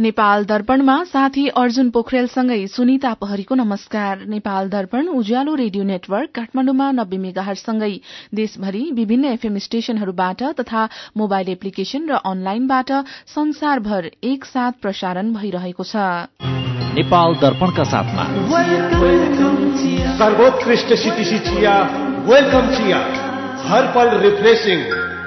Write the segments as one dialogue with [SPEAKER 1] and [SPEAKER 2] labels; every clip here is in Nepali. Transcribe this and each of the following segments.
[SPEAKER 1] नेपाल दर्पणमा साथी अर्जुन पोखरेलसँगै सुनिता पहरीको नमस्कार। नेपाल दर्पण उज्यालो रेडियो नेटवर्क काठमाडौँमा 90 मेगाहर्जसँगै देशभरि विभिन्न एफएम स्टेशनहरूबाट तथा मोबाइल एप्लिकेशन र अनलाइनबाट संसारभर एकसाथ प्रसारण भइरहेको छ।
[SPEAKER 2] नेपाल दर्पणका साथमा
[SPEAKER 3] सर्वोत्कृष्ट सिटिसी चिया, वेलकम चिया, हर पल रिफ्रेशिङ।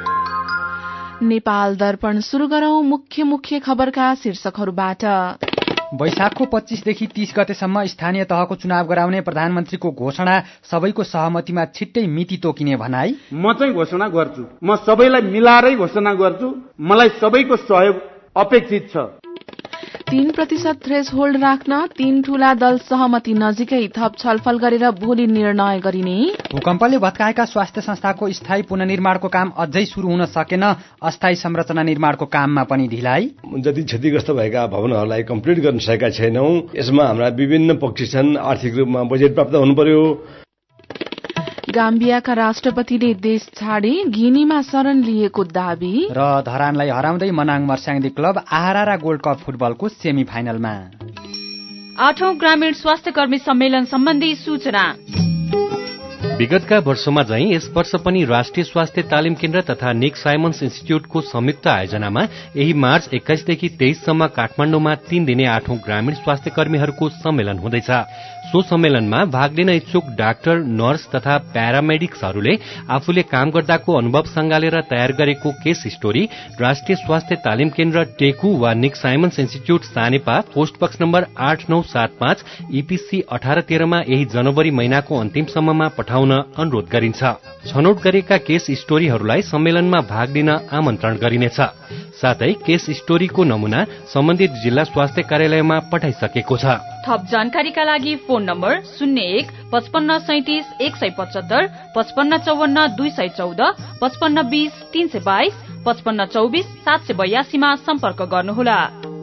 [SPEAKER 1] नेपाल दर्पण शुरू गरौं मुख्य खबरका शीर्षकहरूबाट।
[SPEAKER 4] वैशाखको 25 देखि 30 गतेसम्म स्थानीय तहको चुनाव गराउने प्रधानमन्त्रीको घोषणा, सबैको सहमतिमा छिट्टै मिति तोकिने भनाई।
[SPEAKER 5] म चाहिँ घोषणा गर्छु, म सबैलाई मिलाएरै घोषणा गर्छु, मलाई सबैको सहयोग अपेक्षित छ।
[SPEAKER 1] 3% थ्रेसहोल्ड राख्न 3 ठूला दल सहमति नजिकै, थप छलफल गरेर भोलि निर्णय गरिने।
[SPEAKER 4] भूकम्पले भत्काएका स्वास्थ्य संस्थाको स्थायी पुनर्निर्माणको काम अझै शुरू हुन सकेन, अस्थायी संरचना निर्माणको काममा पनि ढिलाइ।
[SPEAKER 3] जति क्षतिग्रस्त भएका भवनहरूलाई कम्प्लिट गर्न सकेका छैनौं। यसमा हाम्रा विभिन्न पक्ष छन्। आर्थिक रूपमा बजेट प्राप्त हुनु पर्यो।
[SPEAKER 1] गाम्बियाका राष्ट्रपतिले देश छाडे, गिनीमा शरण लिएको दावी।
[SPEAKER 4] र धरानलाई हराउँदै Manang Marsyangdi club Aahara gold cup फुटबलको सेमी फाइनलमा।
[SPEAKER 6] 8औं ग्रामीण स्वास्थ्य कर्मी सम्मेलन सम्बन्धी सूचना।
[SPEAKER 7] विगतका वर्षमा झैं यस वर्ष पनि राष्ट्रिय स्वास्थ्य तालिम केन्द्र तथा निक साइमन्स इन्स्टिच्यूटको संयुक्त आयोजनामा यही मार्च 21 देखि 23 सम्म काठमाडौँमा 3 दिने 8औं ग्रामीण स्वास्थ्य कर्मीहरूको सम्मेलन हुँदैछ। सो सम्मेलनमा भाग लिन इच्छुक डाक्टर, नर्स तथा प्यारामेडिक्सहरूले आफूले काम गर्दाको अनुभव सँगालेर तयार गरेको केस स्टोरी राष्ट्रिय स्वास्थ्य तालिम केन्द्र टेकु वा Nick Simons institute Sanepa, post box number 8975 EPC 1813 मा यही जनवरी महिनाको अन्तिमसम्ममा पठाउन अनुरोध गरिन्छ। छनौट गरेका केस स्टोरीहरूलाई सम्मेलनमा भाग लिन आमन्त्रण गरिनेछ। साथै केस स्टोरीको नमूना सम्बन्धित जिल्ला स्वास्थ्य कार्यालयमा पठाइसकेको छ।
[SPEAKER 6] थप जानकारीका लागि फोन नम्बर 01 55 37 175, 55 54 214, 55 20 322, 55 24 782 मा सम्पर्क गर्नुहोला।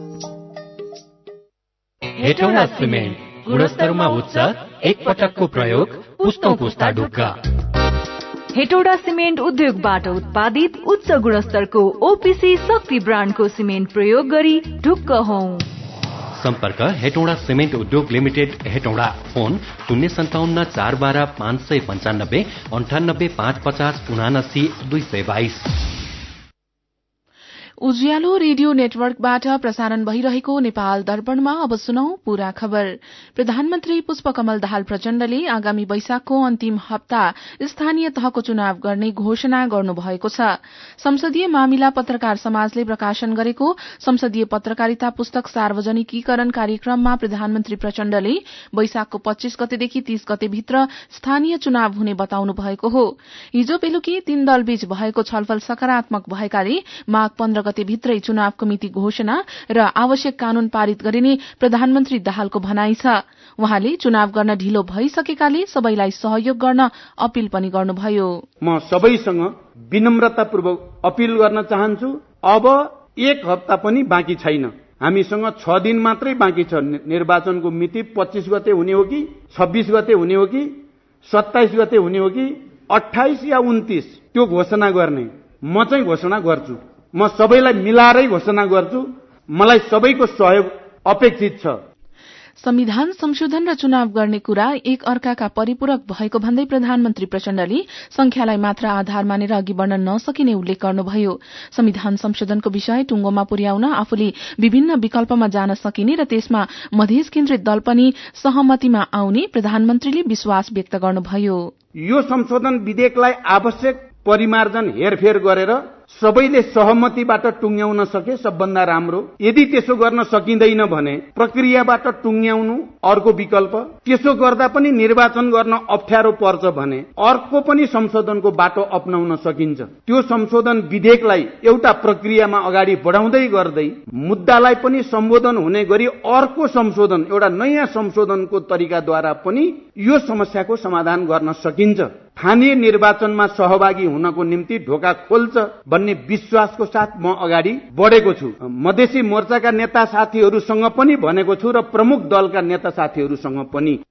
[SPEAKER 7] हेटौँडा सिमेन्ट गुणस्तरमा उच्च, एक पटकको प्रयोग, पुस्तौं पुस्ता ढुक्का।
[SPEAKER 8] हेटौडा सिमेन्ट उद्योगबाट उत्पादित उच्च गुणस्तरको OPC शक्ति ब्रान्डको सिमेन्ट प्रयोग गरी ढुक्क हौं।
[SPEAKER 7] सम्पर्क हेटौँडा सिमेन्ट उद्योग limited, Hetauda. Phone 057 412 595, 98 550 79 222।
[SPEAKER 1] Ujyalo radio नेटवर्कबाट प्रसारण भइरहेको नेपाल दर्पणमा अब सुनौ पूरा खबर। प्रधानमन्त्री पुष्पकमल दाहाल प्रचण्डले आगामी वैशाखको अन्तिम हप्ता स्थानीय तहको चुनाव गर्ने घोषणा गर्नुभएको छ। संसदीय मामिला पत्रकार समाजले प्रकाशन गरेको संसदीय पत्रकारिता पुस्तक सार्वजनिकीकरण कार्यक्रममा प्रधानमन्त्री प्रचण्डले वैशाखको 25 गतेदेखि 30 गते भित्र स्थानीय चुनाव हुने बताउनु भएको हो। हिजो बेलुकी 3 दलबीच भएको छलफल सकारात्मक भएकाले माघ 15 गते भित्रै चुनावको मिति घोषणा र आवश्यक कानून पारित गरिने प्रधानमन्त्री दाहालको भनाइ छ। उहाँले चुनाव गर्न ढिलो भइसकेकाले सबैलाई सहयोग गर्न अपील पनि गर्नुभयो।
[SPEAKER 5] म सबैसँग विनम्रतापूर्वक अपील गर्न चाहन्छु, अब 1 हप्ता पनि बाँकी छैन। हामीसँग 6 दिन मात्रै बाँकी छ। निर्वाचनको मिति 25 गते हुने हो कि 26 गते हुने हो कि 27 गते हुने हो कि 28 या 29 त्यो घोषणा गर्ने। म चाहिँ घोषणा गर्छु, म सबैलाई मिलाएरै घोषणा गर्छु, मलाई सबैको सहयोग अपेक्षित छ।
[SPEAKER 1] संविधान संशोधन र चुनाव गर्ने कुरा एक अर्काका परिपूरक भएको भन्दै प्रधानमन्त्री प्रचण्डले संख्यालाई मात्र आधार मानेर अघि बढ़न नसकिने उल्लेख गर्नुभयो। संविधान संशोधनको विषय टुंगोमा पुर्याउन आफूले विभिन्न विकल्पमा जान सकिने र त्यसमा मधेस केन्द्रित दल पनि सहमतिमा आउने प्रधानमन्त्रीले विश्वास व्यक्त गर्नुभयो।
[SPEAKER 5] यो संशोधन विधेयकलाई आवश्यक परिमार्जन हेरफेर गरेर सबैले सहमतिबाट टुंग्याउन सके सबभन्दा राम्रो। यदि त्यसो गर्न सकिँदैन भने प्रक्रियाबाट टुंग्याउनु अर्को विकल्प। त्यसो गर्दा पनि निर्वाचन गर्न अप्ठ्यारो पर्छ भने अर्को पनि संशोधनको बाटो अपनाउन सकिन्छ। त्यो संशोधन विधेयकलाई एउटा प्रक्रियामा अगाडि बढाउँदै गर्दै मुद्दालाई पनि सम्बोधन हुने गरी अर्को संशोधन, एउटा नयाँ संशोधनको तरिकाद्वारा पनि यो समस्याको समाधान गर्न सकिन्छ। स्थानीय निर्वाचनमा सहभागी हुनको निम्ति ढोका खोल्छ भन्ने विश्वासको साथ म अगाडि बढेको छु। मधेसी मोर्चाका नेता साथीहरूसँग पनि भनेको छु र प्रमुख दलका नेता साथीहरूसँग पनि।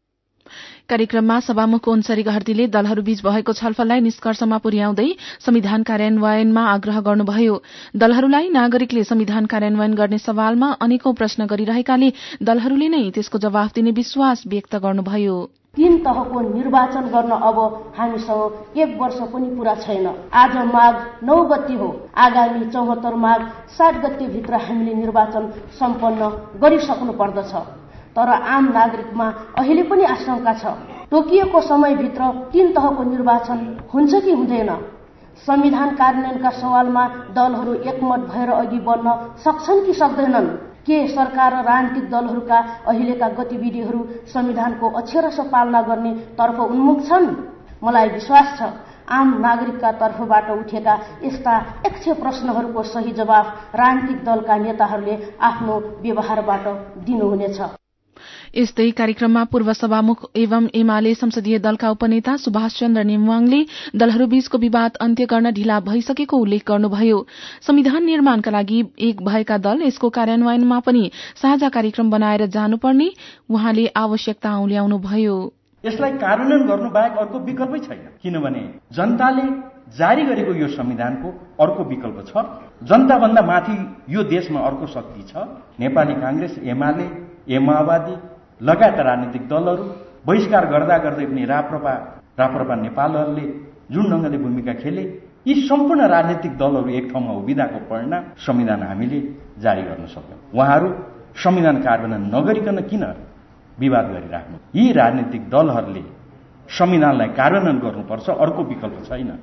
[SPEAKER 1] कार्यक्रममा सभामुख ओन्सरी घरतीले दलहरूबीच भएको छलफललाई निष्कर्षमा पुर्याउँदै संविधान कार्यान्वयनमा आग्रह गर्नुभयो। दलहरूलाई नागरिकले संविधान कार्यान्वयन गर्ने सवालमा अनेकौं प्रश्न गरिरहेकाले दलहरूले नै त्यसको जवाफ दिने विश्वास व्यक्त गर्नुभयो।
[SPEAKER 9] 3 तहको निर्वाचन गर्न अब हामीसँग 1 वर्ष पनि पूरा छैन। आज माघ 9 गते हो। आगामी 74 माघ 7 गते भित्र हामीले निर्वाचन सम्पन्न गरिसक्नु पर्दछ। तर आम नागरिकमा अहिले पनि आशंका छ, तोकिएको समयभित्र 3 तहको निर्वाचन हुन्छ कि हुँदैन। संविधान कार्यान्वयनका सवालमा दलहरू एकमत भएर अघि बढ्न सक्छन् कि सक्दैनन्। के सरकार र राजनीतिक दलहरूका अहिलेका गतिविधिहरू संविधानको अक्षरश पालना गर्ने तर्फ उन्मुख छन्? मलाई विश्वास छ आम नागरिकका तर्फबाट उठेका यस्ता 100 प्रश्नहरूको सही जवाफ राजनीतिक दलका नेताहरूले आफ्नो व्यवहारबाट दिनुहुनेछ।
[SPEAKER 1] यस्तै कार्यक्रममा पूर्व सभामुख एवं एमाले संसदीय दलका उपनेता सुभाष चन्द्र नेमवाङले दलहरूबीचको विवाद अन्त्य गर्न ढिला भइसकेको उल्लेख गर्नुभयो। संविधान निर्माणका लागि एक भएका दल यसको कार्यान्वयनमा पनि साझा कार्यक्रम बनाएर जानुपर्ने उहाँले आवश्यकता औल्याउनुभयो।
[SPEAKER 5] यसलाई कार्यान्वयन गर्नु बाहेक अर्को विकल्पै छैन, किनभने जनताले जारी गरेको यो संविधानको अर्को विकल्प छ। जनताभन्दा माथि यो देशमा अर्को शक्ति छ। नेपाली कांग्रेस, एमाले, माओवादी लगायत राजनीतिक दलहरू बहिष्कार गर्दा गर्दै पनि राप्रपा नेपालहरूले जुन ढंगले भूमिका खेले, यी सम्पूर्ण राजनीतिक दलहरू एक ठाउँमा उभिदाको परिणाम संविधान हामीले जारी गर्न सक्यौं। उहाँहरू संविधान कार्यान्वयन नगरिकन किन विवाद गरिराख्नु? यी राजनीतिक दलहरूले संविधानलाई कार्यान्वयन गर्नुपर्छ, अर्को विकल्प छैन।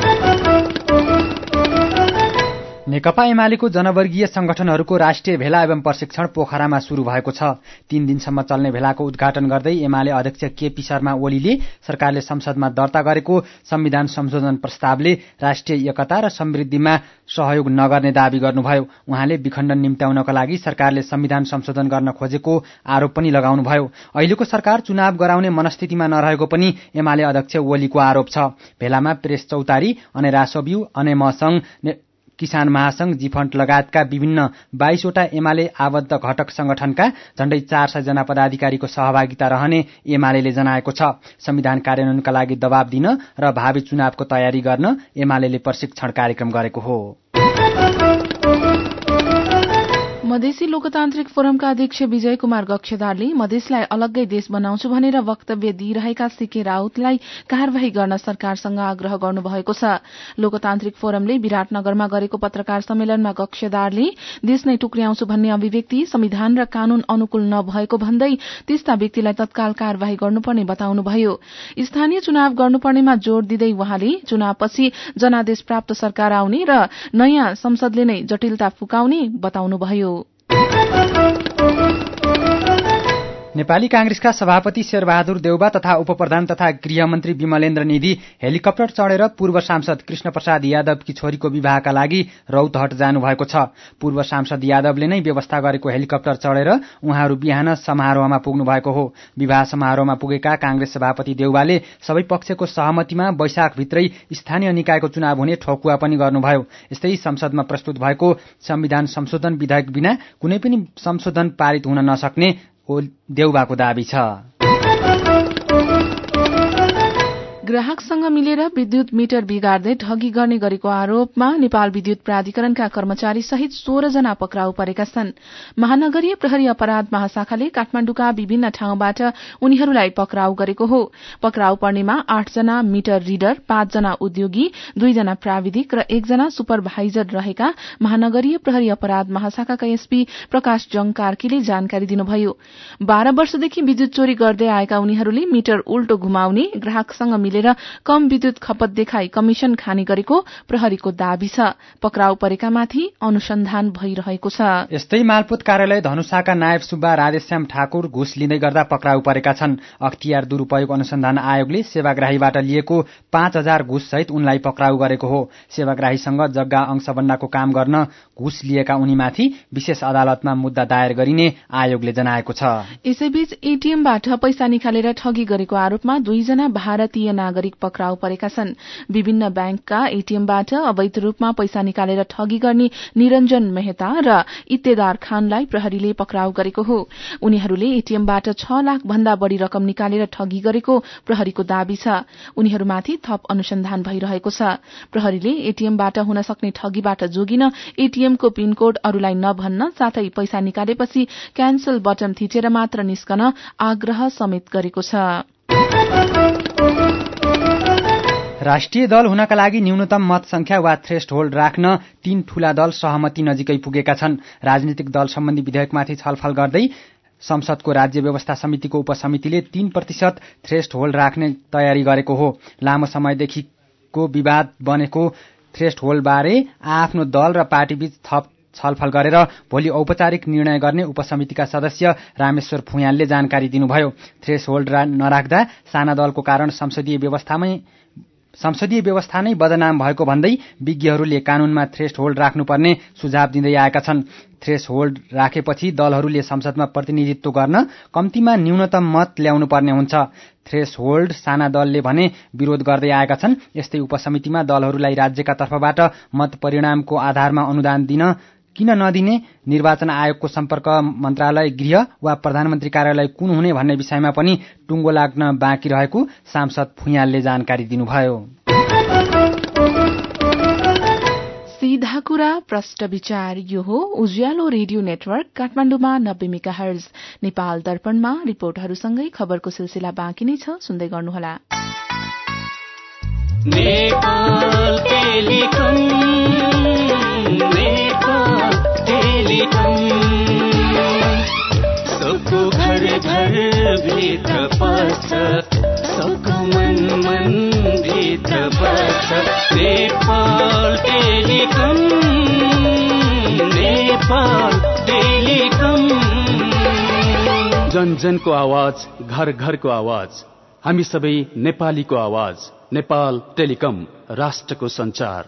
[SPEAKER 4] नेकपा एमालेको जनवर्गीय संगठनहरूको राष्ट्रिय भेला एवं प्रशिक्षण पोखरामा शुरू भएको छ। 3 दिनसम्म चल्ने भेलाको उद्घाटन गर्दै एमाले अध्यक्ष केपी शर्मा ओलीले सरकारले संसदमा दर्ता गरेको संविधान संशोधन प्रस्तावले राष्ट्रिय एकता र समृद्धिमा सहयोग नगर्ने दावी गर्नुभयो। उहाँले विखण्डन निम्त्याउनका लागि सरकारले संविधान संशोधन गर्न खोजेको आरोप पनि लगाउनुभयो। अहिलेको सरकार चुनाव गराउने मनस्थितिमा नरहेको पनि एमाले अध्यक्ष ओलीको आरोप छ। भेलामा प्रेस चौतारी, अनेरासोब्यू, अनेमसंघ, किसान महासंघ, जीफण्ड लगायतका विभिन्न 22 वटा एमाले आबद्ध घटक संगठनका झण्डै 400 जना पदाधिकारीको सहभागिता रहने एमालेले जनाएको छ। संविधान कार्यान्वयनका लागि दबाव दिन र भावी चुनावको तयारी गर्न एमालेले प्रशिक्षण कार्यक्रम गरेको हो।
[SPEAKER 1] मधेसी लोकतान्त्रिक फोरमका अध्यक्ष विजय कुमार गक्षदारले मधेसलाई अलग्गै देश बनाउँछु भनेर वक्तव्य दिइरहेका सीके राउतलाई कार्यवाही गर्न सरकारसँग आग्रह गर्नुभएको छ। लोकतान्त्रिक फोरमले विराटनगरमा गरेको पत्रकार सम्मेलनमा गक्षदारले देश नै टुक्र्याउँछु भन्ने अभिव्यक्ति संविधान र कानून अनुकूल नभएको भन्दै त्यस्ता व्यक्तिलाई तत्काल कार्यवाही गर्नुपर्ने बताउनुभयो। स्थानीय चुनाव गर्नुपर्नेमा जोड़ दिँदै उहाँले चुनावपछि जनादेश प्राप्त सरकार आउने र नयाँ संसदले नै जटिलता फुकाउने बताउनुभयो।
[SPEAKER 4] नेपाली कांग्रेसका सभापति शेरबहादुर देउबा तथा उपप्रधान तथा गृहमन्त्री विमलेन्द्र निधि हेलिकप्टर चढेर पूर्व सांसद कृष्ण प्रसाद यादवकी छोरीको विवाहका लागि रौतहट जानुभएको छ। पूर्व सांसद यादवले नै व्यवस्था गरेको हेलिकप्टर चढेर उहाँहरू बिहान समारोहमा पुग्नु भएको हो। विवाह समारोहमा पुगेका कांग्रेस सभापति देउबाले सबै पक्षको सहमतिमा वैशाखभित्रै स्थानीय निकायको चुनाव हुने ठोकुवा पनि गर्नुभयो। यस्तै संसदमा प्रस्तुत भएको संविधान संशोधन विधेयक बिना कुनै पनि संशोधन पारित हुन नसक्ने देउबाको दावी छ।
[SPEAKER 1] ग्राहकसँग मिलेर विद्युत मिटर बिगार्दै ठगी गर्ने गरेको आरोपमा नेपाल विद्युत प्राधिकरणका कर्मचारी सहित 16 जना पक्राउ परेका छन्। महानगरीय प्रहरी अपराध महाशाखाले काठमाडौँका विभिन्न ठाउँबाट उनीहरूलाई पक्राउ गरेको हो। पक्राउ पर्नेमा 8 जना मिटर रिडर, 5 जना उद्योगी, 2 जना प्राविधिक र 1 जना सुपरभाइजर रहेका महानगरीय प्रहरी अपराध महाशाखाका एसपी प्रकाश जङ कार्कीले जानकारी दिनुभयो। 12 वर्षदेखि विद्युत चोरी गर्दै आएका उनीहरूले मिटर उल्टो घुमाउने, ग्राहकसँग मिलेर कम विद्युत खपत देखाई कमिशन खाने गरेको प्रहरीको दावी छ। पक्राउ परेकामाथि अनुसन्धान भइरहेको छ।
[SPEAKER 4] यस्तै मालपोत कार्यालय धनुषाका नायब सुब्बा राधेश्याम ठाकुर घुस लिँदै गर्दा पक्राउ परेका छन्। अख्तियार दुरूपयोग अनुसन्धान आयोगले सेवाग्राहीबाट लिएको 5000 घुस सहित उनलाई पक्राउ गरेको हो। सेवाग्राहीसँग जग्गा अंशबन्दाको काम गर्न घुस लिएका उनीमाथि विशेष अदालतमा मुद्दा दायर गरिने आयोगले जनाएको छ।
[SPEAKER 1] यसैबीच एटीएमबाट पैसा निकालेर ठगी गरेको आरोपमा 2 जना भारतीय नागरिक पक्राउ परेका छन्। विभिन्न बैंकका एटीएमबाट अवैध रूपमा पैसा निकालेर ठगी गर्ने निरञ्जन मेहता र इत्तेदार खानलाई प्रहरीले पक्राउ गरेको हो। उनीहरूले एटीएमबाट 6 लाख भन्दा बढ़ी रकम निकालेर ठगी गरेको प्रहरीको दावी छ। उनीहरूमाथि थप अनुसन्धान भइरहेको छ। प्रहरीले एटीएमबाट हुन सक्ने ठगीबाट जोगिन एटीएमको पिनकोड अरूलाई नभन्न साथै पैसा निकालेपछि क्यान्सल बटन थिचेर मात्र निस्कन आग्रह समेत गरेको छ।
[SPEAKER 4] राष्ट्रिय दल हुनका लागि न्यूनतम मत संख्या वा थ्रेस्ट होल्ड राख्न 3 ठूला दल सहमति नजिकै पुगेका छन्। राजनीतिक दल सम्बन्धी विधेयकमाथि छलफल गर्दै संसदको राज्य व्यवस्था समितिको उपसमितिले 3% थ्रेस्ट होल्ड राख्ने तयारी गरेको हो। लामो समयदेखिको विवाद बनेको थ्रेस्ट होल्डबारे आफ्नो दल र पार्टीबीच थप छलफल गरेर भोलि औपचारिक निर्णय गर्ने उपसमितिका सदस्य रामेश्वर फुयालले जानकारी दिनुभयो। थ्रेस्ट होल्ड नराख्दा साना दलको कारण संसदीय व्यवस्था नै बदनाम भएको भन्दै विज्ञहरूले कानूनमा थ्रेस्ट होल्ड राख्नुपर्ने सुझाव दिँदै आएका छन्। थ्रेस्ट होल्ड राखेपछि दलहरूले संसदमा प्रतिनिधित्व गर्न कम्तीमा न्यूनतम मत ल्याउनु पर्ने हुन्छ। थ्रेस्ट होल्ड साना दलले भने विरोध गर्दै आएका छन्। यस्तै उपसमितिमा दलहरूलाई राज्यका तर्फबाट मत परिणामको आधारमा अनुदान दिन किन नदिने, निर्वाचन आयोगको सम्पर्क मन्त्रालय, गृह वा प्रधानमन्त्री कार्यालय कुन हुने भन्ने विषयमा पनि टुङ्गो लाग्न बाँकी रहेको सांसद फुयालले जानकारी दिनुभयो।
[SPEAKER 1] सीधा कुरा प्रश्न विचार यो हो उज्यालो रेडियो नेटवर्क काठमाडौँमा 90 मेगाहर्ज। नेपाल दर्पणमा रिपोर्टहरूसँगै खबरको सिलसिला बाँकी नै छ, सुन्दै गर्नुहोला।
[SPEAKER 10] सबको घर घर भित्र पर्छ, सबको मन मन भित्र पर्छ। Nepal telecom, Nepal telecom.
[SPEAKER 11] जन जनको आवाज, घर घरको आवाज, हामी सबै नेपालीको आवाज। नेपाल टेलिकम, राष्ट्रको संचार।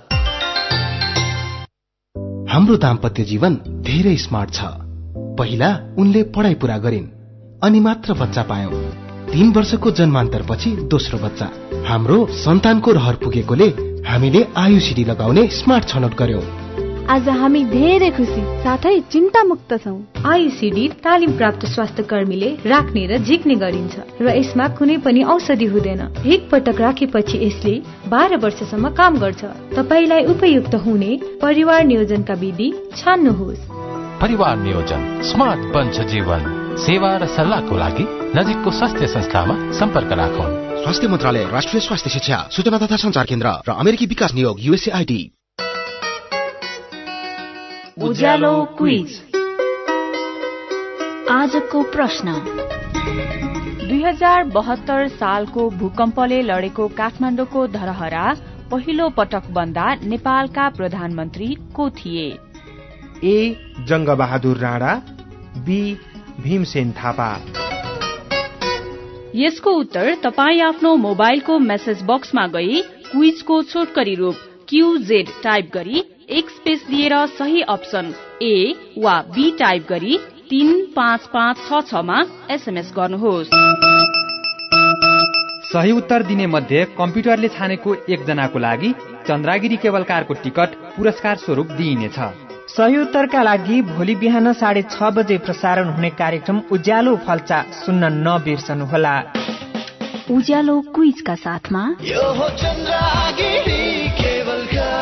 [SPEAKER 12] हाम्रो दाम्पत्य जीवन धेरै स्मार्ट छ। पहिला उनले पढाइ पूरा गरिन् अनि मात्र बच्चा पायौं। 3 वर्षको जन्मान्तरपछि दोस्रो बच्चा। हाम्रो सन्तानको रहर पुगेकोले हामीले आयुसीडी लगाउने स्मार्ट छनौट गर्यौं।
[SPEAKER 13] आज हामी धेरै खुसी साथै चिन्ता मुक्त छौं।
[SPEAKER 8] आयुसीडी तालिम प्राप्त स्वास्थ्य कर्मीले राख्ने र झिक्ने गरिन्छ र यसमा कुनै पनि औषधि हुँदैन। एक पटक राखेपछि यसले 12 वर्षसम्म काम गर्छ। तपाईलाई उपयुक्त हुने परिवार नियोजनका विधि छान्नुहोस्।
[SPEAKER 14] परिवार नियोजन स्मार्ट बन्छ जीवन। सेवा र सल्लाहको लागि नजिकको स्वास्थ्य संस्थामा सम्पर्क राखौं।
[SPEAKER 12] स्वास्थ्य मन्त्रालय, राष्ट्रिय स्वास्थ्य शिक्षा, सूचना तथा संचार केन्द्र र अमेरिकी विकास नियोग USAID।
[SPEAKER 8] उज्यालो क्विज।
[SPEAKER 6] आजको प्रश्न, 2072 सालको भूकम्पले लडेको काठमाडौँको धरहरा पहिलो पटक बन्दा नेपालका प्रधानमन्त्री को थिए?
[SPEAKER 15] A Jung Bahadur Rana, B Bhimsen Thapa.
[SPEAKER 6] यसको उत्तर तपाई आफ्नो मोबाइलको मेसेज बक्समा गई क्विजको छोटकरी रूप QZ टाइप गरी एक स्पेस दिएर सही अप्सन ए वा बी टाइप गरी 35566 मा SMS गर्नुहोस्।
[SPEAKER 4] सही उत्तर दिने मध्ये कम्प्युटरले छानेको एकजनाको लागि चन्द्रागिरी केबल कारको टिकट पुरस्कार स्वरूप दिइनेछ।
[SPEAKER 15] सही उत्तरका लागि भोलि बिहान 6:30 बजे प्रसारण हुने कार्यक्रम उज्यालो फल्चा सुन्न नबिर्सनुहोला।
[SPEAKER 8] उज्यालो क्विजका साथमा
[SPEAKER 10] यो हो चन्द्रागिरी केबल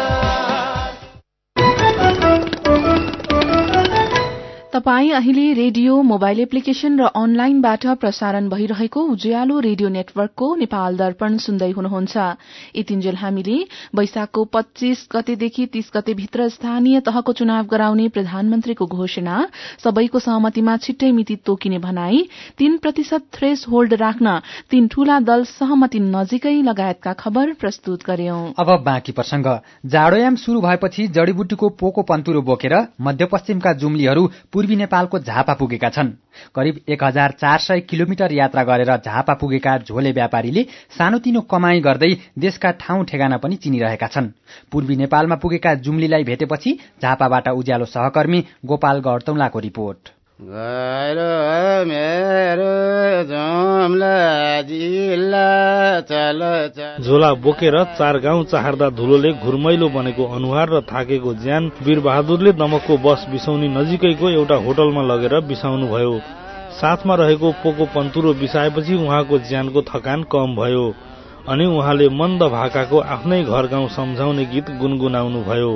[SPEAKER 1] तपाई अहिले रेडियो, मोबाइल एप्लिकेशन र अनलाइनबाट प्रसारण भइरहेको उज्यालो रेडियो नेटवर्कको नेपाल दर्पण सुन्दै हुनुहुन्छ। यतिन्जेल हामीले वैशाखको 25 गतेदेखि 30 गते भित्र स्थानीय तहको चुनाव गराउने प्रधानमन्त्रीको घोषणा, सबैको सहमतिमा छिट्टै मिति तोकिने भनाई, 3% थ्रेस होल्ड राख्न 3 ठूला दल सहमति नजिकै लगायतका खबर प्रस्तुत गर्यौं।
[SPEAKER 4] अब बाँकी प्रसंग। जाडोयाम शुरू भएपछि जडीबुटीको पोको पन्तुरो बोकेर मध्यपश्चिमका जुम्लीहरू पूर्वी नेपालको झापा पुगेका छन्। करिब 1400 किलोमिटर यात्रा गरेर झापा पुगेका झोले व्यापारीले सानोतिनो कमाई गर्दै देशका ठाउँ ठेगाना पनि चिनिरहेका छन्। पूर्वी नेपालमा पुगेका जुम्लीलाई भेटेपछि झापाबाट उज्यालो सहकर्मी गोपाल गौतमलाको रिपोर्ट।
[SPEAKER 16] गएर मेरो जुम्ला जिल्ला चल चल।
[SPEAKER 17] झोला बोकेर 4 गाउँ चाहर्दा धुलोले घुर्मैलो बनेको अनुहार र थाकेको ज्यान वीरबहादुरले दमकको बस बिसाउनी नजिकैको एउटा होटलमा लगेर बिसाउनु भयो। साथमा रहेको पोको पन्तुरो बिसाएपछि उहाँको ज्यानको थकान कम भयो अनि उहाँले मन्द भाकाको आफ्नै घर गाउँ सम्झाउने गीत गुनगुनाउनु भयो।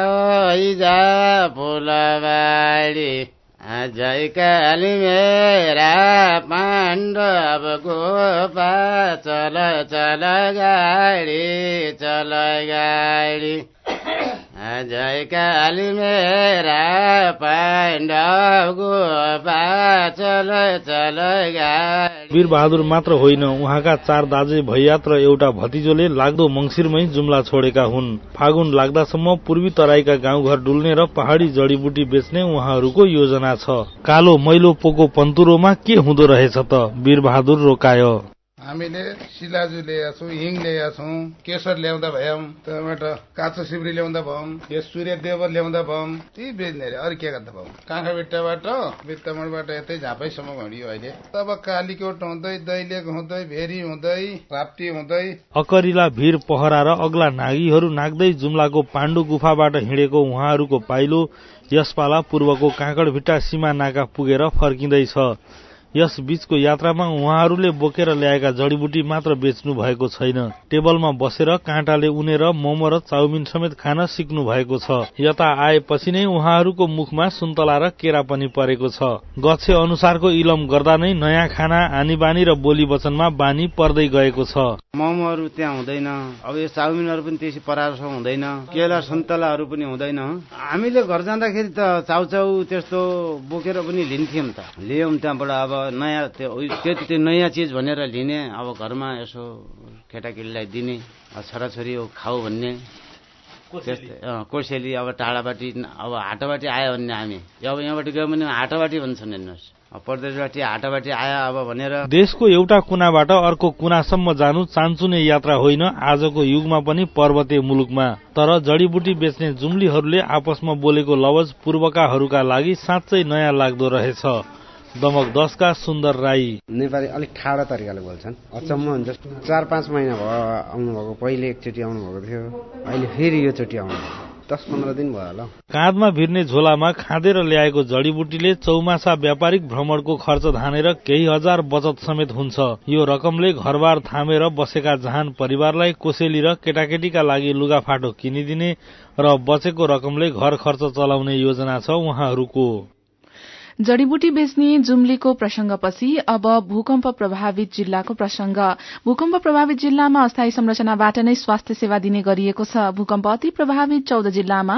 [SPEAKER 16] जयकाली मेरा पाण्डव गोपा चल चल गाडी चल गाडी जयकाली मेरा पाण्डव गोपा चल चल गाडी।
[SPEAKER 17] वीरबहादुर मात्र होइन, उहाँका 4 दाजे भैयात र एउटा भतिजोले लाग्दो मंसिरमै जुम्ला छोडेका हुन्। फागुन लाग्दासम्म पूर्वी तराईका गाउँघर डुल्ने र पहाड़ी जडीबुटी बेच्ने उहाँहरूको योजना छ। कालो मैलो पोको पन्तुरोमा के हुँदो रहेछ त वीरबहादुर रोकायो।
[SPEAKER 18] हामीले सिलाजु ल्याएका छौँ, हिङ ल्याएका छौँ, केसर ल्याउँदा भयौँ, टमाटर काँचो सिब्री ल्याउँदा भयौँ, यो सूर्य देवर ल्याउँदा भयौँ, ती बेच्ने अरे अरू के गर्दा भयौँ। काँखा बिट्टाबाट बित्तमणबाट यतै झापैसम्म घडियो अहिले। तब कालीकोट हुँदै दैलेख हुँदै भेरी हुँदै राप्ती हुँदै
[SPEAKER 17] अकरिला भीर पहरा र अग्ला नागीहरू नाग्दै जुम्लाको पाण्डु गुफाबाट हिँडेको उहाँहरूको पाइलो यसपाला पूर्वको काँकडभिट्टा सीमा नाका पुगेर फर्किँदैछ। यस बीचको यात्रामा उहाँहरूले बोकेर ल्याएका जडीबुटी मात्र बेच्नु भएको छैन, टेबलमा बसेर काँटाले उनेर मोमो र चाउमिन समेत खान सिक्नु भएको छ। यता आएपछि नै उहाँहरूको मुखमा सुन्तला र केरा पनि परेको छ। गच्छे अनुसारको इलम गर्दा नै नयाँ खाना आनी बानी र बोली वचनमा बानी पर्दै गएको छ।
[SPEAKER 16] मोमोहरू त्यहाँ हुँदैन, अब यो चाउमिनहरू पनि त्यसै पराठा हुँदैन, केला सुन्तलाहरू पनि हुँदैन। हामीले घर जाँदाखेरि त चाउचाउ त्यस्तो बोकेर पनि लिन्थ्यौँ त, ल्याउँ त्यहाँबाट। अब नयाँ त्यो नयाँ चिज भनेर लिने, अब घरमा यसो केटाकेटीलाई दिने, छोराछोरी खाऊ भन्ने त्यस्तै। कोसेली अब टाढाबाटी, अब हाटाबाटी आयो भने हामी अब यहाँबाट गयो भने हाटाबाटी भन्छन् हेर्नुहोस्, परदेशबाट हाटाबाटी आयो अब भनेर।
[SPEAKER 17] देशको एउटा कुनाबाट अर्को कुनासम्म जानु चान्चुने यात्रा होइन आजको युगमा पनि पर्वते मुलुकमा। तर जडीबुटी बेच्ने जुम्लीहरूले आपसमा बोलेको लवज पूर्वकाहरूका लागि साँच्चै नयाँ लाग्दो रहेछ। दमक 10 का सुन्दर राई
[SPEAKER 19] नेपाली अलिक ठाडो तरिकाले बोल्छन्, अचम्म हुन्छ। 4-5 महिना भयो आउनुभएको, पहिले एकचोटि आउनुभएको थियो, अहिले फेरि यो चोटि आउनु 10-15 दिन भयो होला।
[SPEAKER 17] काँधमा भिर्ने झोलामा खाँदेर ल्याएको जडीबुटीले चौमासा व्यापारिक भ्रमणको खर्च धानेर केही हजार बचत समेत हुन्छ। यो रकमले घरबार थामेर बसेका जहान परिवारलाई कोसेली र केटाकेटीका लागि लुगाफाटो किनिदिने र बचेको रकमले घर खर्च चलाउने योजना छ उहाँहरूको।
[SPEAKER 1] जडीबुटी बेच्ने जुम्लीको प्रसंगपछि अब भूकम्प प्रभावित जिल्लाको प्रसंग। भूकम्प प्रभावित जिल्लामा अस्थायी संरचनाबाट नै स्वास्थ्य सेवा दिने गरिएको छ। भूकम्प अति प्रभावित 14 जिल्लामा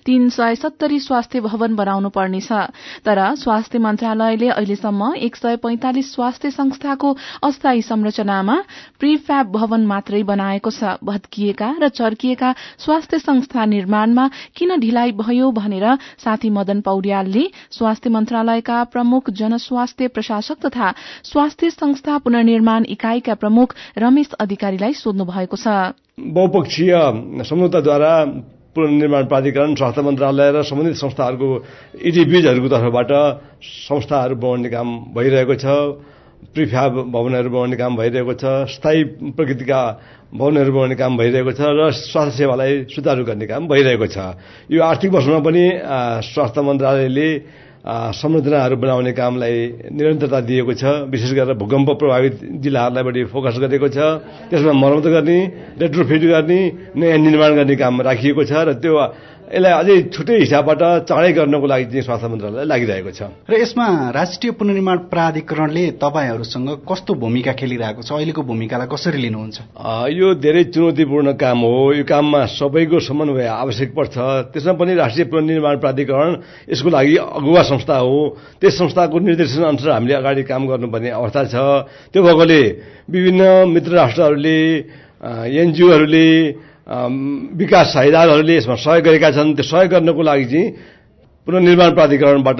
[SPEAKER 1] 370 स्वास्थ्य भवन बनाउनु पर्नेछ। तर स्वास्थ्य मन्त्रालयले अहिलेसम्म 145 स्वास्थ्य संस्थाको अस्थायी संरचनामा प्रिफ्याब भवन मात्रै बनाएको छ। भत्किएका र चर्किएका स्वास्थ्य संस्था निर्माणमा किन ढिलाइ भयो भनेर साथी मदन पौड्यालले स्वास्थ्य मन्त्रालय का प्रमुख जनस्वास्थ्य प्रशासक तथा स्वास्थ्य संस्था पुनर्निर्माण इकाईका प्रमुख रमेश अधिकारीलाई सोध्नु भएको छ।
[SPEAKER 3] बहुपक्षीय सम्झौताद्वारा पुनर्निर्माण प्राधिकरण, स्वास्थ्य मन्त्रालय र सम्बन्धित संस्थाहरूको इडिबीजहरूको तर्फबाट संस्थाहरू बनाउने काम भइरहेको छ। प्रिफ्याब भवनहरू बनाउने काम भइरहेको छ, स्थायी प्रकृतिका भवनहरू बनाउने काम भइरहेको छ र स्वास्थ्य सेवालाई सुचारू गर्ने काम भइरहेको छ। यो आर्थिक वर्षमा पनि स्वास्थ्य मन्त्रालयले संरचनाहरू बनाउने कामलाई निरन्तरता दिएको छ। विशेष गरेर भूकम्प प्रभावित जिल्लाहरूलाई बढी फोकस गरेको छ। त्यसमा मर्मत गर्ने, रेट्रोफिट गर्ने, नयाँ निर्माण गर्ने काम राखिएको छ र त्यो यसलाई अझै छुट्टै हिसाबबाट चाँडै गर्नको लागि चाहिँ स्वास्थ्य मन्त्रालय लागिरहेको छ।
[SPEAKER 12] र यसमा राष्ट्रिय पुनर्निर्माण प्राधिकरणले तपाईहरूसँग कस्तो भूमिका खेलिरहेको छ, अहिलेको भूमिकालाई कसरी लिनुहुन्छ?
[SPEAKER 3] यो धेरै चुनौतीपूर्ण काम हो। यो काममा सबैको समन्वय आवश्यक पर्छ। त्यसमा पनि राष्ट्रिय पुनर्निर्माण प्राधिकरण यसको लागि अगुवा संस्था हो। त्यस संस्थाको निर्देशन अनुसार हामीले अगाडि काम गर्नुपर्ने अवस्था छ। त्यो भएकोले विभिन्न मित्र राष्ट्रहरूले, एनजिओहरूले, विकास साझेदारहरूले यसमा सहयोग गरेका छन्। त्यो सहयोग गर्नको लागि चाहिँ पुनर्निर्माण प्राधिकरणबाट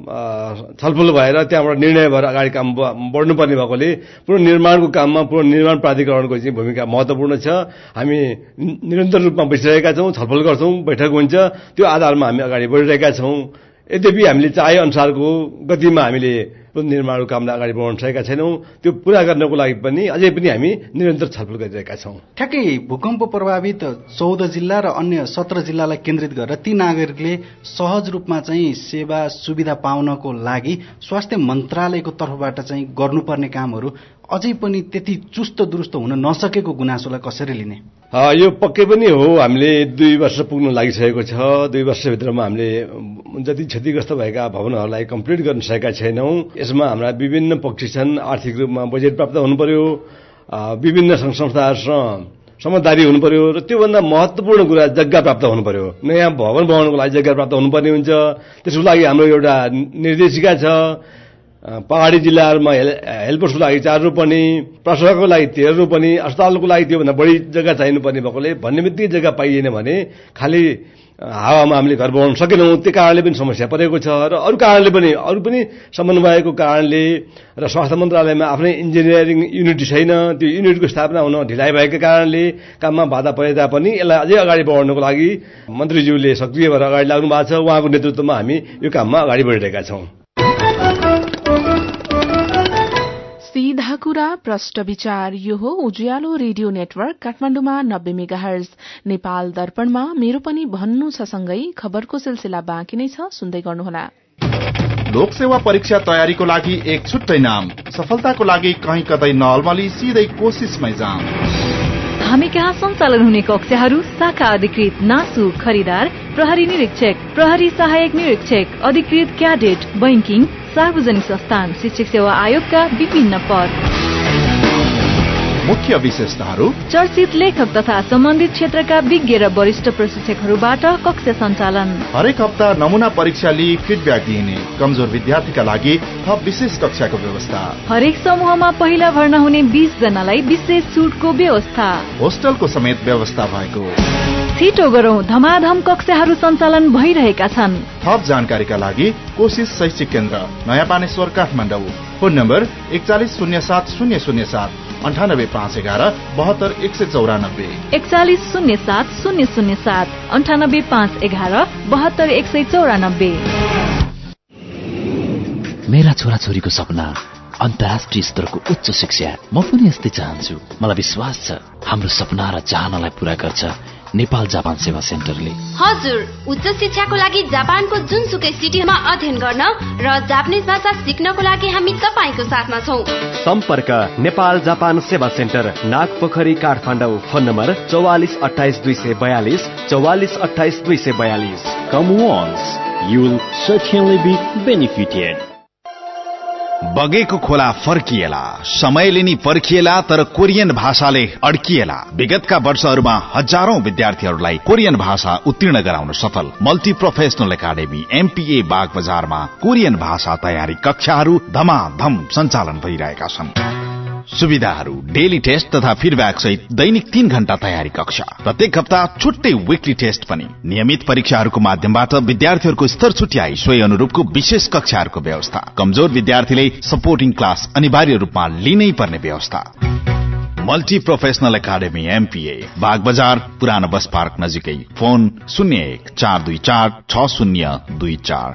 [SPEAKER 3] छलफल भएर त्यहाँबाट निर्णय भएर अगाडि काम बढ्नुपर्ने भएकोले पुनर्निर्माणको काममा पुनर्निर्माण प्राधिकरणको चाहिँ भूमिका महत्त्वपूर्ण छ। हामी निरन्तर रूपमा बसिरहेका छौँ, छलफल गर्छौँ, बैठक हुन्छ, त्यो आधारमा हामी अगाडि बढिरहेका छौँ। यद्यपि हामीले चाहे अनुसारको गतिमा हामीले पुनर्निर्माणको कामलाई अगाडि बढाउन सकेका छैनौं। त्यो पूरा गर्नको लागि पनि अझै पनि हामी निरन्तर छलफल गरिरहेका छौं।
[SPEAKER 20] ठ्याक्कै भूकम्प प्रभावित 14 जिल्ला र अन्य 17 जिल्लालाई केन्द्रित गरेर ती नागरिकले सहज रूपमा चाहिँ सेवा सुविधा पाउनको लागि स्वास्थ्य मन्त्रालयको तर्फबाट चाहिँ गर्नुपर्ने कामहरू अझै पनि त्यति चुस्त दुरुस्त हुन नसकेको गुनासोलाई कसरी लिने?
[SPEAKER 3] यो पक्कै पनि हो। हामीले 2 वर्ष पुग्न लागिसकेको छ। 2 वर्षभित्रमा हामीले जति क्षतिग्रस्त भएका भवनहरूलाई कम्प्लिट गर्न सकेका छैनौं। यसमा हाम्रा विभिन्न पक्ष छन्। आर्थिक रूपमा बजेट प्राप्त हुनु पर्यो, विभिन्न संघ संस्थाहरूसँग समझदारी हुनु पर्यो र त्योभन्दा महत्त्वपूर्ण कुरा जग्गा प्राप्त हुनु पर्यो। नयाँ भवन बनाउनको लागि जग्गा प्राप्त हुनुपर्ने हुन्छ। त्यसको लागि हाम्रो एउटा निर्देशिका छ। पहाडी जिल्लाहरूमा हेल्पर्सको लागि 4 रोपनी, प्रसवको लागि 13 रोपनी, अस्पतालको लागि त्योभन्दा बढी जग्गा चाहिनुपर्ने भएकोले भन्ने बित्तिकै जग्गा पाइएन भने खालि हावामा हामीले घर बनाउन सकेनौं। त्यो कारणले पनि समस्या परेको छ र अरू कारणले पनि अरू पनि समन्वयको कारणले र स्वास्थ्य मन्त्रालयमा आफ्नै इन्जिनियरिङ युनिट छैन। त्यो युनिटको स्थापना हुन ढिलाइ भएको कारणले काममा बाधा परे तापनि यसलाई अझै अगाडि बढाउनको लागि मन्त्रीज्यूले सक्रिय भएर अगाडि लाग्नु भएको छ। उहाँको नेतृत्वमा हामी यो काममा अगाडि बढिरहेका छौं।
[SPEAKER 1] सीधा कुरा प्रष्ट विचार। यो हो उज्यालो रेडियो नेटवर्क काठमाडौँमा 90 मेगाहर्ज। नेपाल दर्पणमा मेरो पनि भन्नु छ सँगै खबरको सिलसिला बाँकी नै छ, सुन्दै गर्नुहोला।
[SPEAKER 21] लोकसेवा परीक्षा तयारीको लागि एक छुट्टै नाम, सफलताको लागि कहीँ कतै नअल्मली सिधै कोसिसमै जाम।
[SPEAKER 6] हामी कहाँ सञ्चालन हुने कक्षाहरू शाखा अधिकृत, नासु, खरिदार, प्रहरी निरीक्षक, प्रहरी सहायक निरीक्षक, अधिकृत क्याडेट, बैंकिङ, सार्वजनिक संस्थान, शिक्षक सेवा आयोगका विभिन्न पद।
[SPEAKER 21] मुख्य विशेषताहरू
[SPEAKER 6] चर्चित लेखक तथा सम्बन्धित क्षेत्रका विज्ञ र वरिष्ठ प्रशिक्षकहरूबाट कक्षा सञ्चालन।
[SPEAKER 21] हरेक हप्ता नमुना परीक्षा लिई फिडब्याक दिइने, कमजोर विद्यार्थीका लागि थप विशेष कक्षाको व्यवस्था।
[SPEAKER 6] हरेक समूहमा पहिला भर्ना हुने 20 जनालाई विशेष छुटको व्यवस्था।
[SPEAKER 21] होस्टलको समेत व्यवस्था भएको।
[SPEAKER 6] छिटो गरौं, धमाधम कक्षाहरू सञ्चालन भइरहेका छन्।
[SPEAKER 21] थप जानकारीका लागि कोशिश शैक्षिक केन्द्र, नयाँ पानेश्वर, काठमाडौँ। Phone number 4107 98511 72194,
[SPEAKER 6] 4107 98511 72194।
[SPEAKER 2] मेरा छोराछोरीको सपना अन्तर्राष्ट्रिय स्तरको उच्च शिक्षा। म पनि यस्तै चाहन्छु। मलाई विश्वास छ हाम्रो सपना र चाहनालाई पूरा गर्छ नेपाल जापान सेवा सेन्टरले।
[SPEAKER 22] हजुर, उच्च शिक्षाको लागि जापानको जुनसुकै सिटीमा अध्ययन गर्न र जापानिज भाषा सिक्नको लागि हामी तपाईको साथमा छौं।
[SPEAKER 23] सम्पर्क नेपाल जापान सेवा centre, Nagpokhari, Kathmandu. Phone number 44 28 242, 44 28 242।
[SPEAKER 2] Come once, you will certainly be benefited.
[SPEAKER 21] बगेको खोला फर्किएला, समयले नि पर्खिएला, तर कोरियन भाषाले अड्किएला। विगतका वर्षहरूमा हजारौं विद्यार्थीहरूलाई कोरियन भाषा उत्तीर्ण गराउन सफल मल्टी प्रोफेसनल एकाडेमी MPA बाग बजारमा कोरियन भाषा तयारी कक्षाहरू धमाधम सञ्चालन भइरहेका छन्। सुविधाहरू डेली टेस्ट तथा फिडब्याक सहित दैनिक 3 घण्टा तयारी कक्षा, प्रत्येक हप्ता छुट्टै विकली टेस्ट पनि। नियमित परीक्षाहरूको माध्यमबाट विद्यार्थीहरूको स्तर छुट्याई सोही अनुरूपको विशेष कक्षाहरूको व्यवस्था। कमजोर विद्यार्थीले सपोर्टिङ क्लास अनिवार्य रूपमा लिनै पर्ने व्यवस्था। Multi professional academy MPA Bag Bazar, पुरानो बस पार्क नजिकै। फोन 01 424 6024।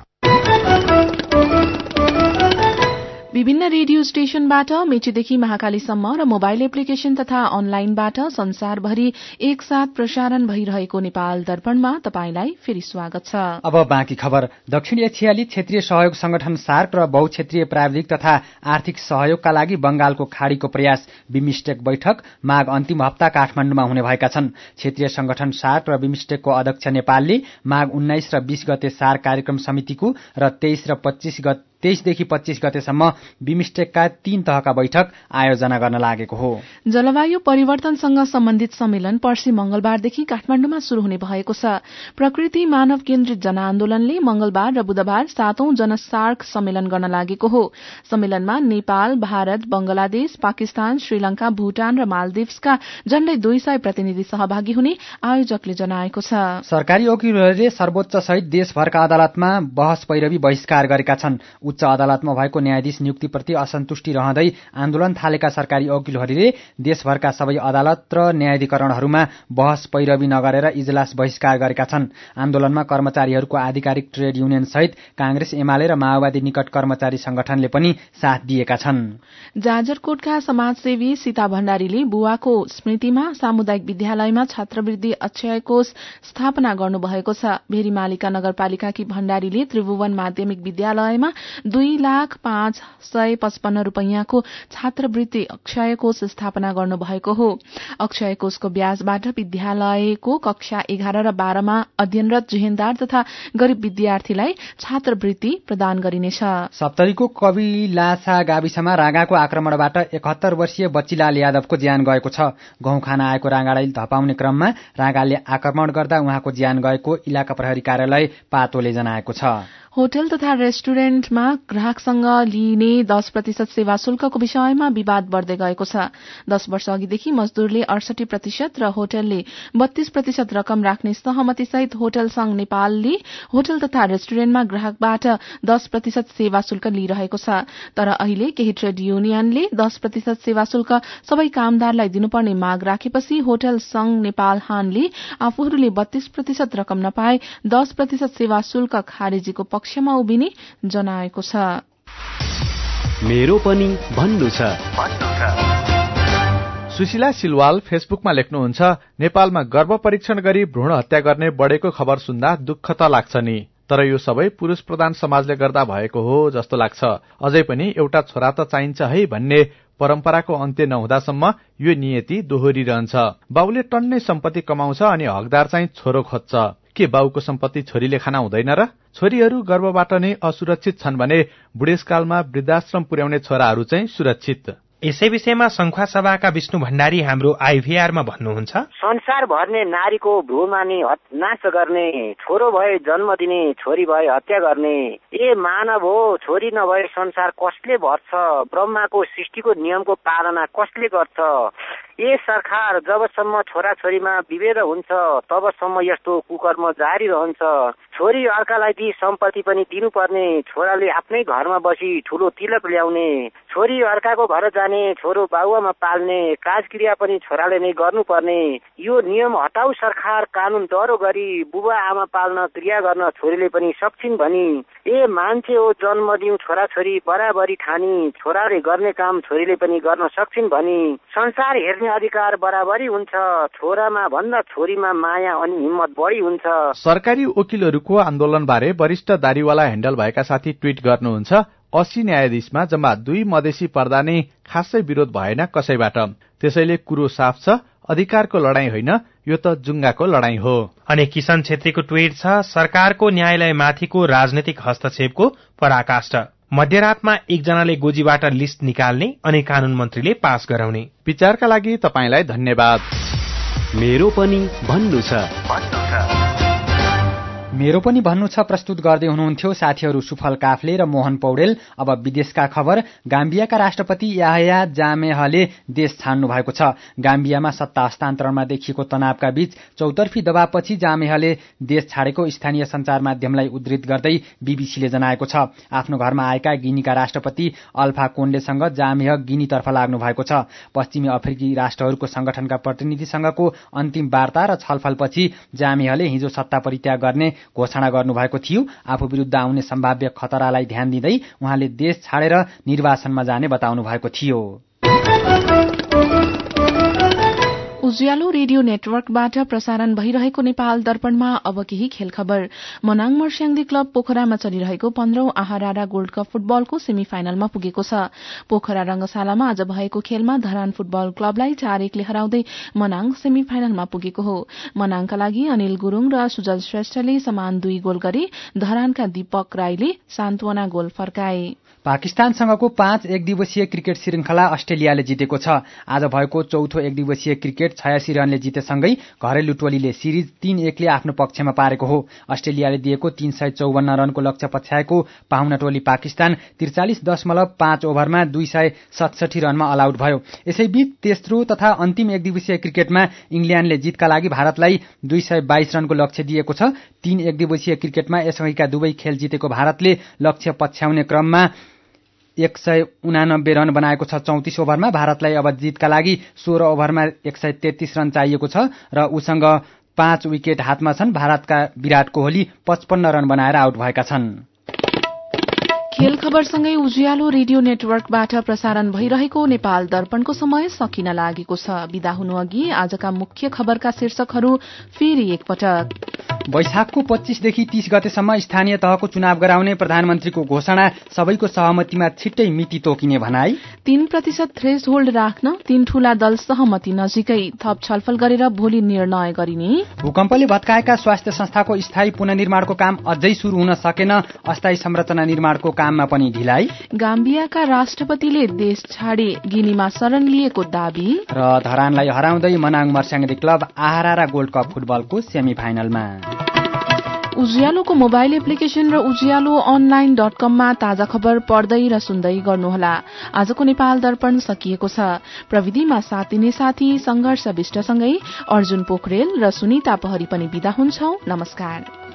[SPEAKER 1] विभिन्न रेडियो स्टेशनबाट मेचीदेखि महाकालीसम्म र मोबाइल एप्लिकेशन तथा अनलाइनबाट संसारभरि एकसाथ प्रसारण भइरहेको नेपाल दर्पणमा तपाईंलाई फेरि स्वागत छ।
[SPEAKER 4] अब बाँकी खबर। दक्षिण एसियाली क्षेत्रीय सहयोग संगठन सार्क र बहुक्षेत्रीय प्राविधिक तथा आर्थिक सहयोगका लागि बंगालको खाड़ीको प्रयास बिमस्टेक बैठक माघ अन्तिम हप्ता काठमाडौँमा हुने भएका छन्। क्षेत्रीय संगठन सार्क र बिमस्टेकको अध्यक्ष नेपालले माघ 19 र 20 गते सार्क कार्यक्रम समितिको र 23 देखि 25 गतेसम्म बिमस्टेकका 3 तहका बैठक आयोजना गर्न लागेको हो।
[SPEAKER 1] जलवायु परिवर्तनसँग सम्बन्धित सम्मेलन पर्सि मंगलबारदेखि काठमाडौँमा शुरू हुने भएको छ। प्रकृति मानव केन्द्रित जनआन्दोलनले मंगलबार र बुधबार 7औं जनसार्क सम्मेलन गर्न लागेको हो। सम्मेलनमा नेपाल, भारत, बंगलादेश, पाकिस्तान, श्रीलंका, भूटान र मालदिव्सका झण्डै 200 प्रतिनिधि सहभागी हुने आयोजकले जनाएको छ।
[SPEAKER 4] सरकारी वकिलहरूले सर्वोच्च सहित देशभरका अदालतमा बहस पैरवी बहिष्कार गरेका छन्। उच्च अदालतमा भएको न्यायाधीश नियुक्तिप्रति असन्तुष्टि रहँदै आन्दोलन थालेका सरकारी वकिलहरूले देशभरका सबै अदालत र न्यायाधिकरणहरूमा बहस पैरवी नगरेर इजलास बहिष्कार गरेका छन्। आन्दोलनमा कर्मचारीहरूको आधिकारिक ट्रेड युनियन सहित कांग्रेस, एमाले र माओवादी निकट कर्मचारी संगठनले पनि साथ दिएका छन्।
[SPEAKER 1] जाजरकोटका समाजसेवी सीता भण्डारीले बुवाको स्मृतिमा सामुदायिक विद्यालयमा छात्रवृत्ति अक्षय कोष स्थापना गर्नुभएको छ। भेरीमालिका नगरपालिकाकी भण्डारीले त्रिभुवन माध्यमिक विद्यालयमा 2,05,55 रूपैयाँको छात्रवृत्ति अक्षय कोष स्थापना गर्नुभएको हो। अक्षय कोषको ब्याजबाट विद्यालयको कक्षा 11 र 12 मा अध्ययनरत जुहेन्दार तथा गरीब विद्यार्थीलाई छात्रवृत्ति प्रदान गरिनेछ।
[SPEAKER 4] सप्तरीको कविलासा गाविसमा राँगाको आक्रमणबाट 71 वर्षीय बच्चीलाल यादवको ज्यान गएको छ। गहुँ खान आएको राँगालाई धपाउने क्रममा राँगाले आक्रमण गर्दा उहाँको ज्यान गएको इलाका प्रहरी कार्यालय पातोले जनाएको छ।
[SPEAKER 1] होटल तथा रेस्टुरेन्टमा ग्राहकसँग लिइने 10% सेवा शुल्कको विषयमा विवाद बढ्दै गएको छ। 10 वर्ष अघिदेखि मजदूरले 68% र होटलले 32% रकम राख्ने सहमतिसहित होटल संघ नेपालले होटल तथा रेस्टुरेन्टमा ग्राहकबाट 10% सेवा शुल्क लिइरहेको छ। तर अहिले केही ट्रेड युनियनले 10% सेवा शुल्क सबै कामदारलाई दिनुपर्ने माग राखेपछि होटल संघ नेपाल हानले आफूहरूले 32% रकम नपाए 10% सेवा शुल्क खारेजीको पक्षमा उभिने जनाएको छ।
[SPEAKER 23] मेरो पनि भन्नु छ।
[SPEAKER 5] सुशीला सिलवाल फेसबुकमा लेख्नुहुन्छ, नेपालमा गर्भ परीक्षण गरी भ्रूण हत्या गर्ने बढेको खबर सुन्दा दुःख त लाग्छ नि, तर यो सबै पुरुष प्रधान समाजले गर्दा भएको हो जस्तो लाग्छ। अझै पनि एउटा छोरा त चाहिन्छ है भन्ने परम्पराको अन्त्य नहुँदासम्म यो नियति दोहोरिरहन्छ। बाउले टन्नै सम्पत्ति कमाउँछ अनि हकदार चाहिँ छोरो खोज्छ। के बाउको सम्पत्ति छोरीले खान हुँदैन र? छोरीहरू गर्भबाट नै असुरक्षित छन् भने बुढेसकालमा वृद्धाश्रम पुर्याउने छोराहरू चाहिँ सुरक्षित।
[SPEAKER 15] यसै विषयमा संखुवा सभाका विष्णु भण्डारी हाम्रो आइभीआरमा भन्नुहुन्छ,
[SPEAKER 7] संसार भर्ने नारीको भ्रूमानी नाश गर्ने, छोरो भए जन्म दिने, छोरी भए हत्या गर्ने। ए मानव हो, छोरी नभए संसार कसले भर्छ? ब्रह्माको सृष्टिको नियमको पालना कसले गर्छ? ए सरकार, जबसम्म छोराछोरीमा विभेद हुन्छ तबसम्म यस्तो कुकर्म जारी रहन्छ। छोरी अर्कालाई दी सम्पत्ति पनि दिनुपर्ने, छोराले आफ्नै घरमा बसी ठूलो तिलक ल्याउने। छोरी अर्काको घर जाने, छोरो बाबुआमा पाल्ने, काजक्रिया पनि छोराले नै गर्नुपर्ने। यो नियम हटाऊ सरकार, कानून डह्रो गरी बुबा आमा पाल्न क्रिया गर्न छोरीले पनि सक्छिन् भनी। ए मान्छे हो, जन्म दिउँ छोराछोरी बराबरी ठानी, छोराले गर्ने काम छोरीले पनि गर्न सक्छिन् भनी। संसार हेर्ने अधिकार बराबरी हुन्छ, छोरामा भन्दा छोरीमा माया अनि हिम्मत बढी हुन्छ।
[SPEAKER 5] सरकारी वकिलहरूको आन्दोलनबारे वरिष्ठ दारीवाला ह्यान्डल भएका साथी ट्वीट गर्नुहुन्छ, 80 न्यायाधीशमा जम्मा 2 मधेसी पर्दा नै खासै विरोध भएन कसैबाट। त्यसैले कुरो साफ छ, अधिकारको लडाईँ होइन, यो त जुङ्गाको लडाईँ हो।
[SPEAKER 15] अनि किशन छेत्रीको ट्वीट छ, सरकारको न्यायालयमाथिको राजनैतिक हस्तक्षेपको पराकाष्ठ। मध्यरातमा एकजनाले गोजीबाट लिस्ट निकाल्ने अनि कानून मन्त्रीले पास गराउने।
[SPEAKER 5] विचारका लागि तपाईलाई धन्यवाद।
[SPEAKER 23] मेरो पनि भन्नु छ।
[SPEAKER 4] मेरो पनि भन्नु छ प्रस्तुत गर्दै हुनुहुन्थ्यो साथीहरू सुफल काफ्ले र मोहन पौडेल। अब विदेशका खबर। गाम्बियाका राष्ट्रपति याहया जामेहले देश छाड्नु भएको छ। गाम्बियामा सत्ता हस्तान्तरणमा देखिएको तनावका बीच चौतर्फी दबावपछि जामेहले देश छाडेको स्थानीय सञ्चार माध्यमलाई उद्धृत गर्दै बीबीसीले जनाएको छ। आफ्नो घरमा आएका गिनीका राष्ट्रपति अल्फा कोन्डेसँग जामेह गिनीतर्फ लाग्नु भएको छ। पश्चिमी अफ्रिकी राष्ट्रहरूको संगठनका प्रतिनिधिसँगको अन्तिम वार्ता र छलफलपछि जामेहले हिजो सत्ता परित्याग गर्ने घोषणा गर्नुभएको थियो। आफू विरुद्ध आउने सम्भाव्य खतरालाई ध्यान दिँदै उहाँले देश छाडेर निर्वाचनमा जाने बताउनु भएको थियो।
[SPEAKER 1] उज्यालो रेडियो नेटवर्कबाट प्रसारण भइरहेको नेपाल दर्पणमा अब केही खेल खबर। मनाङ मर्स्याङ्दी क्लब पोखरामा चलिरहेको 15औं आहारारा गोल्ड कप फुटबलको सेमी फाइनलमा पुगेको छ। पोखरा रंगशालामा आज भएको खेलमा धरान फुटबल क्लबलाई 4-1 ले हराउँदै मनाङ सेमी फाइनलमा पुगेको हो। मनाङका लागि अनिल गुरूङ र सुजल श्रेष्ठले समान 2 गोल गरे। धरानका दीपक राईले सान्त्वना गोल फर्काए।
[SPEAKER 4] पाकिस्तानसँगको 5 एकदिवसीय क्रिकेट श्रृंखला अस्ट्रेलियाले जितेको छ। आज भएको चौथो एकदिवसीय क्रिकेट 86 रनले जितेसँगै घरेलु टोलीले सिरिज 3-1 ले आफ्नो पक्षमा पारेको हो। अस्ट्रेलियाले दिएको 354 रनको लक्ष्य पछ्याएको पाहुना टोली पाकिस्तान 43.5 ओभरमा 267 रनमा अल आउट भयो। यसैबीच तेस्रो तथा अन्तिम एकदिवसीय क्रिकेटमा इङ्ल्यान्डले जितका लागि भारतलाई 222 रनको लक्ष्य दिएको छ। 3 एकदिवसीय क्रिकेटमा यसअघिका दुवै खेल जितेको भारतले लक्ष्य पछ्याउने क्रममा 189 रन बनाएको छ। 34 ओभरमा भारतलाई अब जितका लागि 16 ओभरमा 133 रन चाहिएको छ र उसँग 5 विकेट हातमा छन्। भारतका विराट कोहली 55 रन बनाएर आउट भएका छन्।
[SPEAKER 1] खेल खबरसँगै उज्यालो रेडियो नेटवर्कबाट प्रसारण भइरहेको नेपाल दर्पणको समय सकिन लागेको छ। बिदा हुनु अघि आजका मुख्य खबरका शीर्षकहरू फेरि एकपटक।
[SPEAKER 4] वैशाखको 25 देखि 30 गतेसम्म स्थानीय तहको चुनाव गराउने प्रधानमन्त्रीको घोषणा, सबैको सहमतिमा छिट्टै मिति तोकिने भनाई।
[SPEAKER 1] 3% थ्रेसहोल्ड राख्न 3 ठूला दल सहमति नजिकै, थप छलफल गरेर भोलि निर्णय गरिने।
[SPEAKER 4] भूकम्पले भत्काएका स्वास्थ्य संस्थाको स्थायी पुनर्निर्माणको काम अझै शुरू हुन सकेन, अस्थायी संरचना निर्माणको काममा पनि ढिलाइ।
[SPEAKER 1] गाम्बियाका राष्ट्रपतिले देश छाडे, गिनीमा शरण लिएको दाबी।
[SPEAKER 4] र धरानलाई हराउँदै Manang Marsyangdi club Aahara gold cup फुटबलको सेमिफाइनलमा।
[SPEAKER 1] उज्यालोको मोबाइल एप्लिकेशन र ujialoonline.com-मा ताजा खबर पढ्दै र सुन्दै गर्नुहोला। आजको नेपाल दर्पण सकिएको छ। प्रविधिमा साथ दिने साथी संघर्ष विष्टसँगै अर्जुन पोखरेल र सुनिता पहरी पनि बिदा हुन्छौ। नमस्कार।